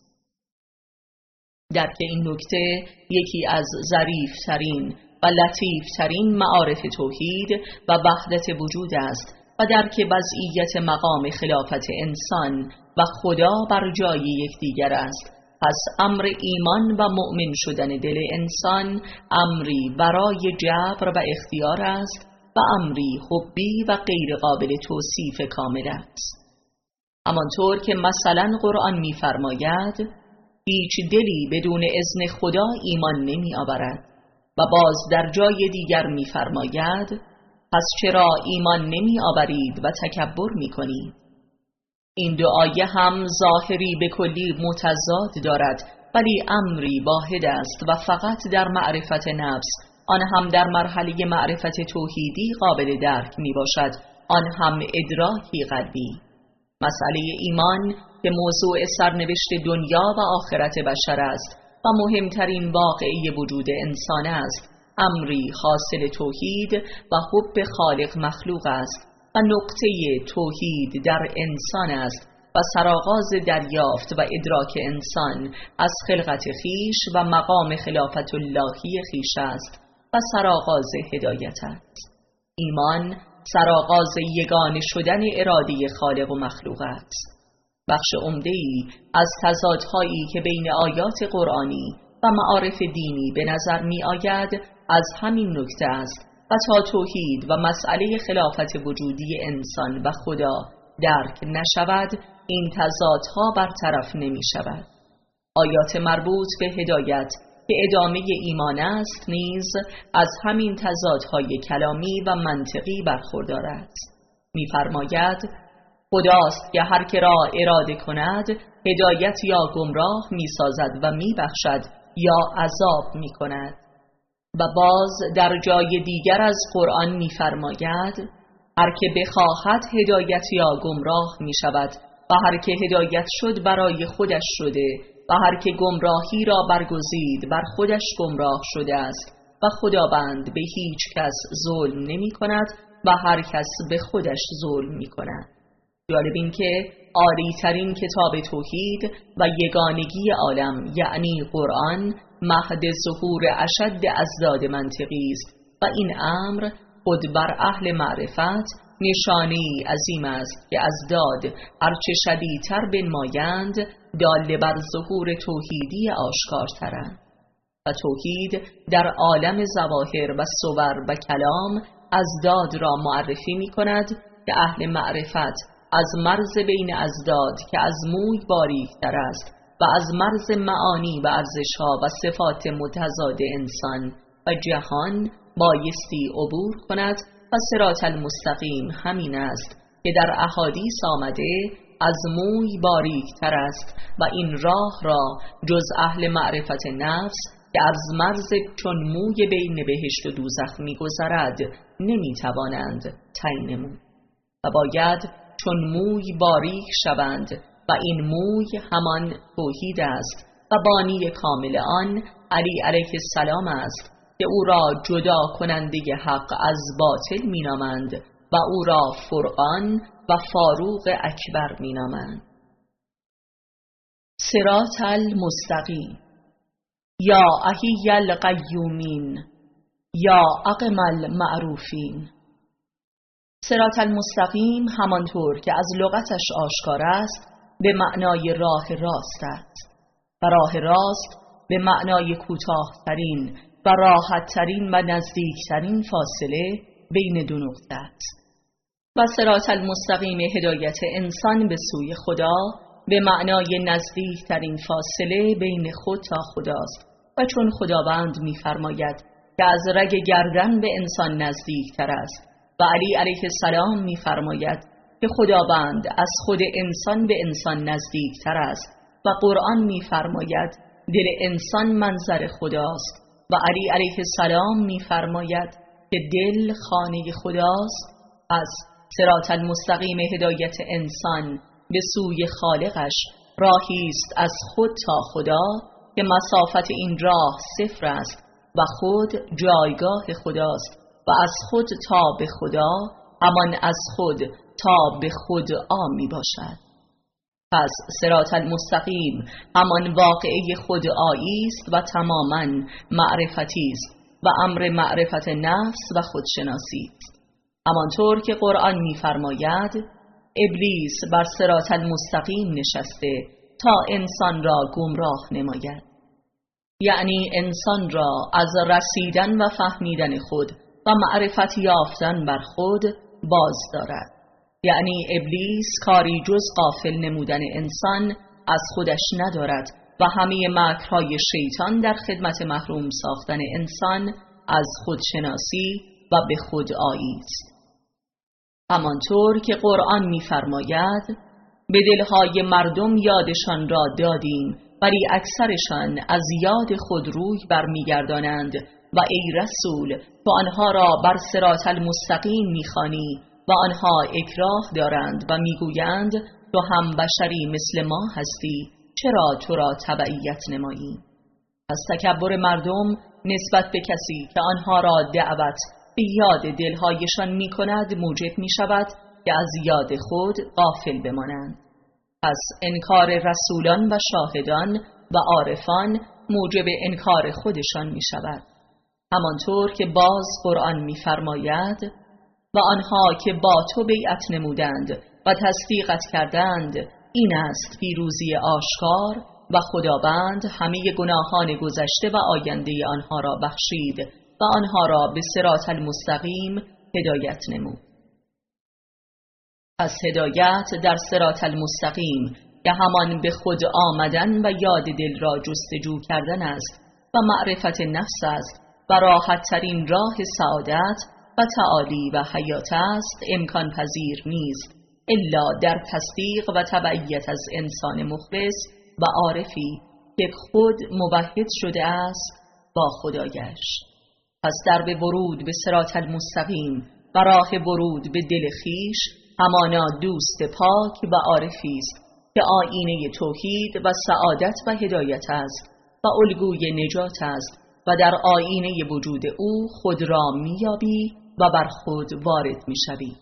S1: درک این نکته یکی از ظریف‌ترین و لطیف‌ترین معارف توحید و وحدت وجود است و درک وضعیت مقام خلافت انسان و خدا بر جای یکدیگر است. پس امر ایمان و مؤمن شدن دل انسان امری برای جبر و اختیار است و امری حبی و غیر قابل توصیف کامل است. همانطور که مثلا قرآن می‌فرماید هیچ دلی بدون اذن خدا ایمان نمی آورد و باز در جای دیگر می فرماید پس چرا ایمان نمی آورید و تکبر می کنید؟ این دو آیه هم ظاهری به کلی متضاد دارد ولی امری واحد است و فقط در معرفت نفس، آن هم در مرحله معرفت توحیدی قابل درک می باشد، آن هم ادراکی قلبی. مسئله ایمان که موضوع سرنوشت دنیا و آخرت بشر است و مهمترین واقعه وجود انسان است، امری حاصل توحید و حب خالق مخلوق است و نقطه توحید در انسان است و سرآغاز دریافت و ادراک انسان از خلقت خیش و مقام خلافت اللهی خیش است و سرآغاز هدایت است. ایمان سرآغاز یگانه شدن اراده خالق و مخلوق است. بخش عمده‌ای از تضادهایی که بین آیات قرآنی و معارف دینی به نظر می آید از همین نکته است و تا توحید و مسئله خلافت وجودی انسان و خدا درک نشود این تضادها برطرف نمی شود. آیات مربوط به هدایت که ادامه ایمان است نیز از همین تضادهای کلامی و منطقی برخوردار است. می‌فرماید خداست که هر که را اراده کند هدایت یا گمراه می‌سازد و می‌بخشد یا عذاب می‌کند. و باز در جای دیگر از قرآن می‌فرماید هر که بخواهد هدایت یا گمراه می‌شود و هر که هدایت شد برای خودش شده و هر که گمراهی را برگزید بر خودش گمراه شده است و خداوند به هیچ کس ظلم نمی کند و هر کس به خودش ظلم می کند. جالب این که عالی ترین کتاب توحید و یگانگی عالم یعنی قرآن مهد ظهور اشد ازداد منطقی است و این امر خود بر اهل معرفت نشانی عظیم است که ازداد هرچه شدیدتر بنمایند دال بر ظهور توحیدی آشکارترند و توحید در عالم ظواهر و صور و کلام ازداد را معرفی می کند که اهل معرفت از مرز بین ازداد که از موی باریکتر است و از مرز معانی و ارزشها و صفات متضاد انسان و جهان بایستی عبور کند و صراط المستقیم همین است که در احادیث آمده از موی باریکتر است و این راه را جز اهل معرفت نفس که از مرز چون موی بین بهشت و دوزخ می‌گذرد نمی‌توانند طی نمود و باید چون موی باریک شوند و این موی همان توحید است و بانی کامل آن علی علیه السلام است که او را جدا کننده حق از باطل مینامند و او را فرقان و فاروق اکبر مینامند. صراط المستقیم. یا احی القیومین، یا اقم المعروفین. صراط المستقیم همانطور که از لغتش آشکار است به معنای راه راست است و راه راست به معنای کوتاه‌ترین و راحت‌ترین و نزدیکترین فاصله بین دو نقطه است. و صراط المستقیم هدایت انسان به سوی خدا به معنای نزدیکترین فاصله بین خود تا خداست. و چون خداوند می‌فرماید که از رگ گردن به انسان نزدیکتر است و علی علیه السلام می‌فرماید که خداوند از خود انسان به انسان نزدیکتر است و قرآن می‌فرماید دل انسان منظر خداست و علی علیه السلام می‌فرماید که دل خانه خداست، از صراط المستقیم هدایت انسان به سوی خالقش راهی است از خود تا خدا که مسافت این راه صفر است و خود جایگاه خداست و از خود تا به خدا همان از خود تا به خدعا می باشد. پس صراط المستقیم همان واقعه خدعایی است و تماما معرفتی است و امر معرفت نفس و خودشناسی است. همانطور که قرآن می‌فرماید ابلیس بر صراط المستقیم نشسته تا انسان را گمراه نماید، یعنی انسان را از رسیدن و فهمیدن خود و معرفت یافتن بر خود باز دارد. یعنی ابلیس کاری جز غافل نمودن انسان از خودش ندارد و همه مکرهای شیطان در خدمت محروم ساختن انسان از خودشناسی و به خودآیی است. همانطور که قرآن می‌فرماید به دلهای مردم یادشان را دادیم ولی اکثرشان از یاد خود روی برمیگردانند و ای رسول تو آنها را بر صراط المستقیم می‌خوانی و آنها اکراه دارند و میگویند تو هم بشری مثل ما هستی، چرا تو را تبعیت نمایی؟ پس تکبر مردم نسبت به کسی که آنها را دعوت به یاد دلهایشان می کند موجب می شود که از یاد خود غافل بمانند. پس انکار رسولان و شاهدان و عارفان موجب انکار خودشان می شود. همانطور که باز قرآن می فرماید و آنها که با تو بیعت نمودند و تصدیقت کردند این است پیروزی آشکار و خداوند همه گناهان گذشته و آینده آنها را بخشید و آنها را به صراط المستقیم هدایت نمود. پس هدایت در صراط المستقیم که همان به خود آمدن و یاد دل را جستجو کردن است و معرفت نفس است و راحت ترین راه سعادت و تعالی و حیات است امکان پذیر نیست الا در تصدیق و تبعیت از انسان مخلص و عارفی که خود موحد شده است با خدایش. پس در به ورود به صراط المستقیم و راه ورود به دل خیش همانا دوست پاک و عارفی است که آیینه توحید و سعادت و هدایت است و الگوی نجات است و در آیینه وجود او خود را میابی و بر خود وارد میشوی.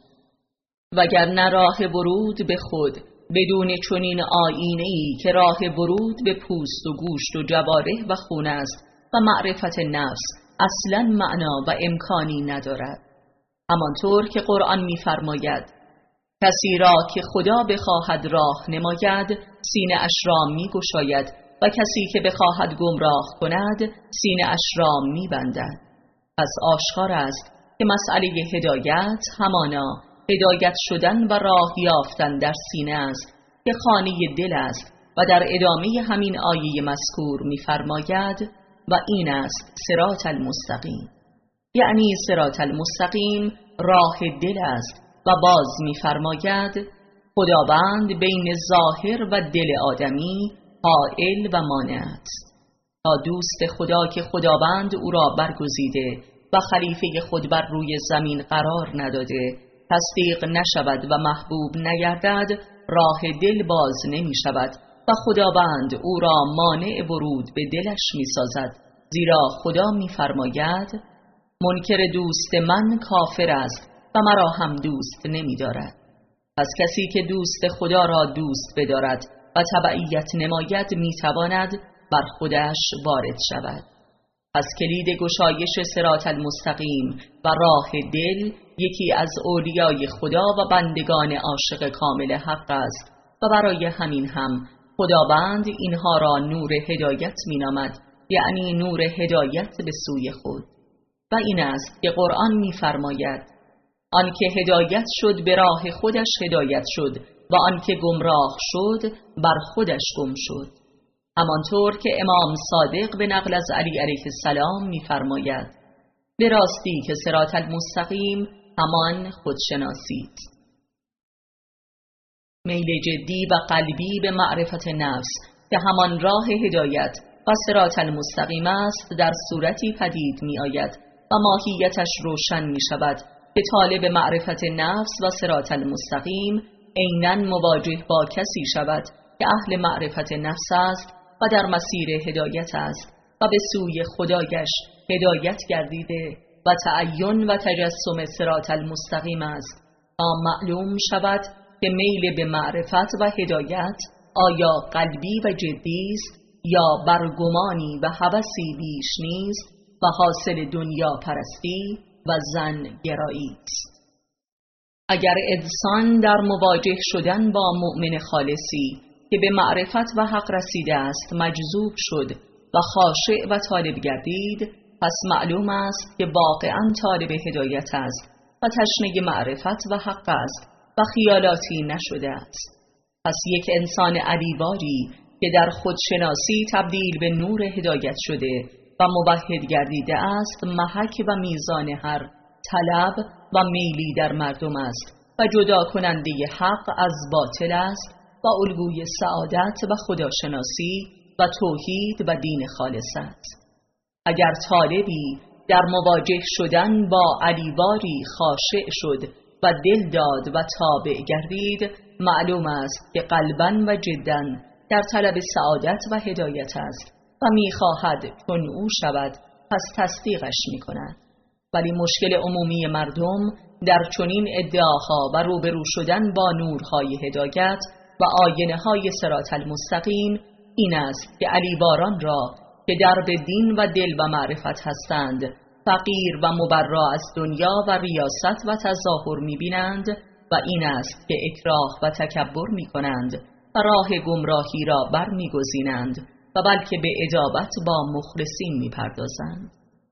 S1: وگرنه راه ورود به خود بدون چنین آیینه‌ای که راه ورود به پوست و گوشت و جوارح و خون است و معرفت نفس اصلا معنا و امکانی ندارد. همانطور که قرآن می‌فرماید کسی را که خدا بخواهد راه نماید سینه اش را می‌گشاید و کسی که بخواهد گمراه کند سینه اش را می‌بندد. پس آشکار است که مسئله هدایت همانا هدایت شدن و راه یافتن در سینه است که خانه دل است و در ادامه همین آیه مذکور می‌فرماید و این است صراط المستقیم، یعنی صراط المستقیم راه دل است و باز می‌فرماید خداوند بین ظاهر و دل آدمی حائل و مانع است تا دوست خدا که خداوند او را برگزیده و خلیفه خود بر روی زمین قرار نداده تصدیق نشود و محبوب نگردد راه دل باز نمی شود و خداوند او را مانع ورود به دلش می سازد، زیرا خدا می فرماید منکر دوست من کافر است و مرا هم دوست نمی دارد. پس کسی که دوست خدا را دوست بدارد و و تبعیت نماید میتواند بر خودش وارد شود. پس کلید گشایش صراط المستقیم و راه دل یکی از اولیای خدا و بندگان عاشق کامل حق است و برای همین هم خداوند اینها را نور هدایت مینامد، یعنی نور هدایت به سوی خود. و این است که قرآن می‌فرماید آنکه هدایت شد به راه خودش هدایت شد و آنکه گمراه شد بر خودش گم شد. همانطور که امام صادق به نقل از علی علیه السلام می‌فرماید به راستی که صراط المستقیم همان خودشناسی است. میل جدی و قلبی به معرفت نفس که همان راه هدایت و صراط المستقیم است در صورتی پدید می آید و ماهیتش روشن می شود که طالب معرفت نفس و صراط المستقیم عیناً مواجه با کسی شود که اهل معرفت نفس است و در مسیر هدایت است و به سوی خدایش هدایت گردیده و تعین و تجسم صراط المستقیم است تا معلوم شود که میل به معرفت و هدایت آیا قلبی و جدی است یا برگمانی و هوسی بیش نیست و حاصل دنیا پرستی و زن گرایی است. اگر انسان در مواجه شدن با مؤمن خالصی که به معرفت و حق رسیده است مجذوب شد و خاشع و طالب گردید، پس معلوم است که واقعاً طالب هدایت است و تشنه معرفت و حق است و خیالاتی نشده است. پس یک انسان علیواری که در خودشناسی تبدیل به نور هدایت شده و موحد گردیده است محک و میزان هر طلب و میلی در مردم است و جدا کننده حق از باطل است و الگوی سعادت و خداشناسی و توحید و دین خالص است. اگر طالبی در مواجه شدن با علیواری خاشع شد و دل داد و تابع گردید، معلوم است که قلباً و جداً در طلب سعادت و هدایت است و می‌خواهد چون او شود، پس تصدیقش می‌کند. ولی مشکل عمومی مردم در چنین ادعاها و روبرو شدن با نورهای هدایت و آینه‌های صراط المستقیم این است که علیواران را که درب دین و دل و معرفت هستند فقیر و مبرا از دنیا و ریاست و تظاهر می‌بینند و این است که اکراه و تکبر می‌کنند و راه گمراهی را برمی‌گزینند و بلکه به اجابت با مخلصین می‌پردازند.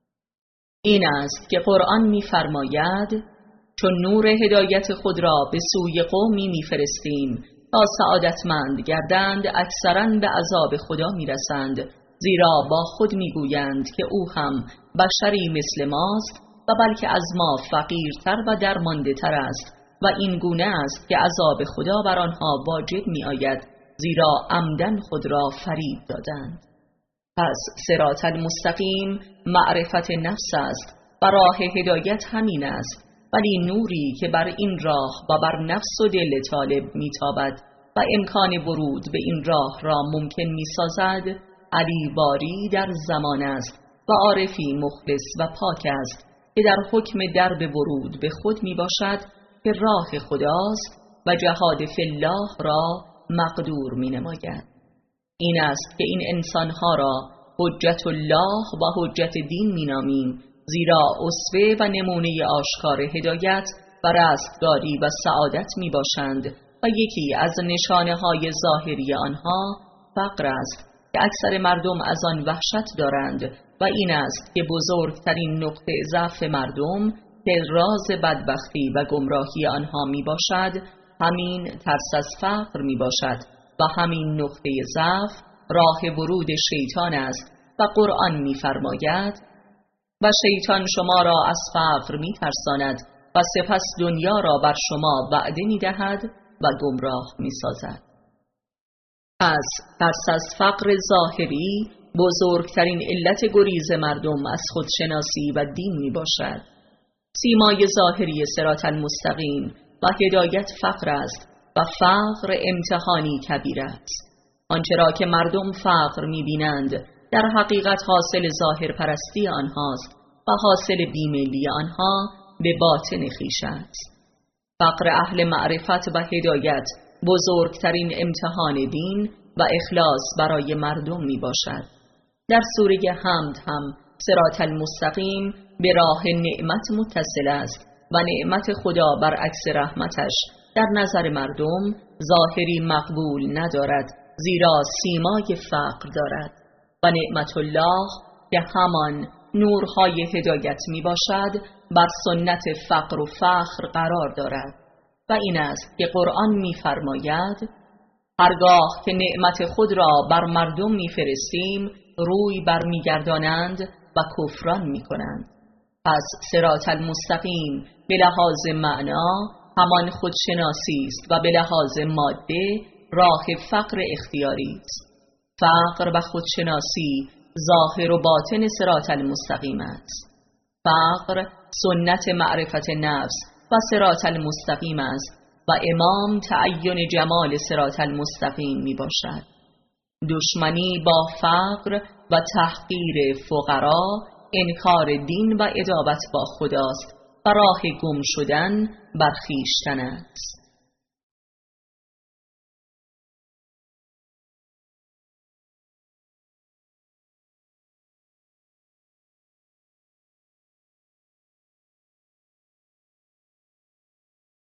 S1: این است که قرآن می‌فرماید چون نور هدایت خود را به سوی قومی می‌فرستیم تا سعادتمند گردند اکثراً به عذاب خدا می‌رسند، زیرا با خود می‌گویند که او هم بشری مثل ماست و بلکه از ما فقیرتر و درمانده تر است و این گونه است که عذاب خدا بر آنها واجب می‌آید، زیرا عمدن خود را فریب دادند. پس صراط المستقیم معرفت نفس است و راه هدایت همین است، ولی نوری که بر این راه و بر نفس و دل طالب میتابد و امکان ورود به این راه را ممکن میسازد علیواری در زمان است و عارفی مخلص و پاک است که در حکم درب ورود به خود میباشد که راه خداست و جهاد فی الله را مقدور مینماید. این است که این انسانها را حجت الله و حجت دین مینامیم، زیرا اسوه و نمونه آشکار هدایت و رستگاری و سعادت می باشند و یکی از نشانه های ظاهری آنها فقر است که اکثر مردم از آن وحشت دارند و این است که بزرگترین نقطه ضعف مردم که راز بدبختی و گمراهی آنها می باشد همین ترس از فقر می باشد و همین نقطه ضعف راه ورود شیطان است و قرآن می فرماید و شیطان شما را از فقر می ترساند و سپس دنیا را بر شما وعده می دهد و گمراه می سازد. پس ترس از فقر ظاهری بزرگترین علت گریز مردم از خودشناسی و دین می باشد. سیمای ظاهری صراط المستقیم و هدایت فقر است و فقر امتحانی کبیر است. آنچه را که مردم فقر می بینند در حقیقت حاصل ظاهر پرستی آنهاست و حاصل بیمیلی آنها به باطن خویش است. فقر اهل معرفت و هدایت بزرگترین امتحان دین و اخلاص برای مردم می باشد. در سوره حمد هم صراط المستقیم به راه نعمت متصل است و نعمت خدا برعکس رحمتش در نظر مردم ظاهری مقبول ندارد، زیرا سیمای فقر دارد و نعمت الله که همان نورهای هدایت می باشد بر سنت فقر و فخر قرار دارد و این است که قرآن می فرماید هرگاه که نعمت خود را بر مردم می فرستیم روی برمیگردانند و کفران می کنند. پس صراط المستقیم به لحاظ معنا همان خودشناسی است و به لحاظ ماده راه فقر اختیاری است. فقر و خودشناسی ظاهر و باطن صراط المستقیم است. فقر سنت معرفت نفس و صراط المستقیم است و امام تعین جمال صراط المستقیم می باشد. دشمنی با فقر و تحقیر فقرا انکار دین و ادابت با خداست و راه گم شدن بر خویشتن است.